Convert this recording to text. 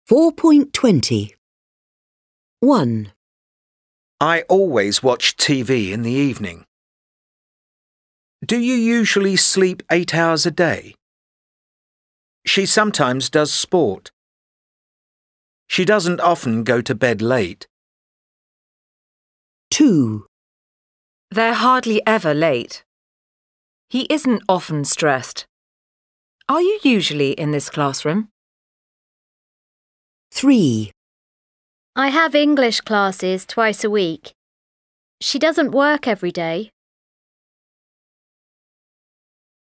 4.20. 1, I always watch TV in the evening. Do you usually sleep 8 hours a day? She sometimes does sport. She doesn't often go to bed late. 2, They're hardly ever late. He isn't often stressed. Are you usually in this classroom? 3, I have English classes twice a week. She doesn't work every day.